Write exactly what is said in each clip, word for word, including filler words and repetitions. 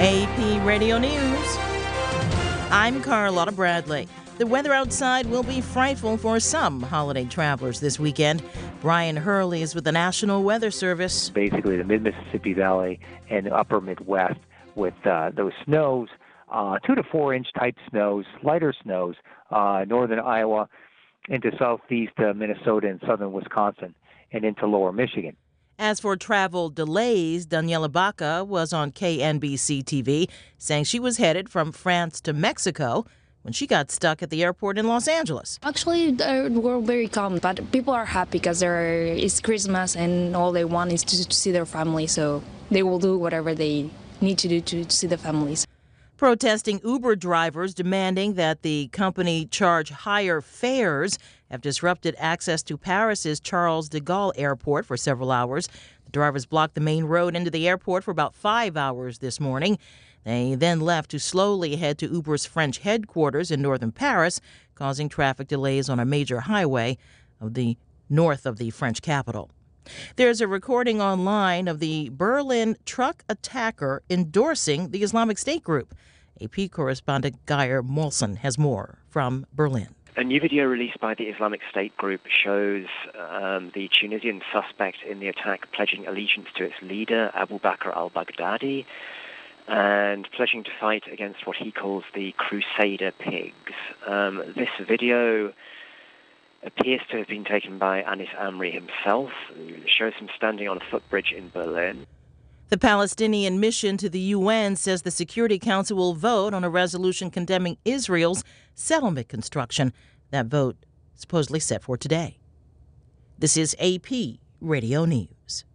A P Radio News. I'm Carlotta Bradley. The weather outside will be frightful for some holiday travelers this weekend. Brian Hurley is with the National Weather Service. Basically, the mid-Mississippi Valley and upper Midwest with uh, those snows, uh, two to four inch type snows, lighter snows, uh, northern Iowa into southeast uh, Minnesota and southern Wisconsin and into lower Michigan. As for travel delays, Daniela Baca was on K N B C T V saying she was headed from France to Mexico when she got stuck at the airport in Los Angeles. Actually, uh, we're very calm, but people are happy because it's Christmas and all they want is to, to see their family, so they will do whatever they need to do to, to see the families. Protesting Uber drivers demanding that the company charge higher fares have disrupted access to Paris's Charles de Gaulle Airport for several hours. The drivers blocked the main road into the airport for about five hours this morning. They then left to slowly head to Uber's French headquarters in northern Paris, causing traffic delays on a major highway of the north of the French capital. There's a recording online of the Berlin truck attacker endorsing the Islamic State group. A P correspondent Geir Molson has more from Berlin. A new video released by the Islamic State group shows um, the Tunisian suspect in the attack pledging allegiance to its leader, Abu Bakr al-Baghdadi, and pledging to fight against what he calls the Crusader pigs. Um, this video appears to have been taken by Anis Amri himself. It shows him standing on a footbridge in Berlin. The Palestinian mission to the U N says the Security Council will vote on a resolution condemning Israel's settlement construction. That vote is supposedly set for today. This is A P Radio News.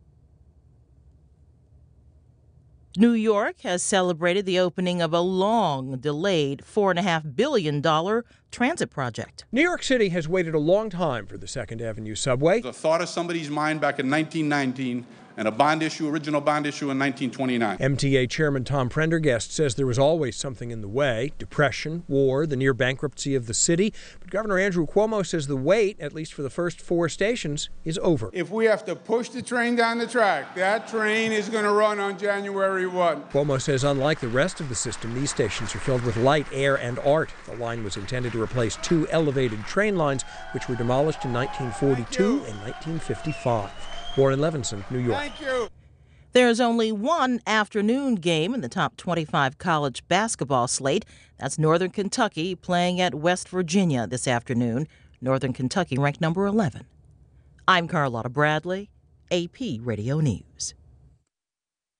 New York has celebrated the opening of a long-delayed four point five billion dollars transit project. New York City has waited a long time for the Second Avenue subway. The thought of somebody's mind back in nineteen nineteen and a bond issue, original bond issue in nineteen twenty-nine. M T A Chairman Tom Prendergast says there was always something in the way: depression, war, the near bankruptcy of the city. But Governor Andrew Cuomo says the wait, at least for the first four stations, is over. If we have to push the train down the track, that train is going to run on January first. Cuomo says unlike the rest of the system, these stations are filled with light, air, and art. The line was intended to replace two elevated train lines, which were demolished in nineteen forty-two and nineteen fifty-five. Warren Levinson, New York. Thank you. There's only one afternoon game in the top twenty-five college basketball slate. That's Northern Kentucky playing at West Virginia this afternoon. Northern Kentucky ranked number eleven. I'm Carlotta Bradley, A P Radio News.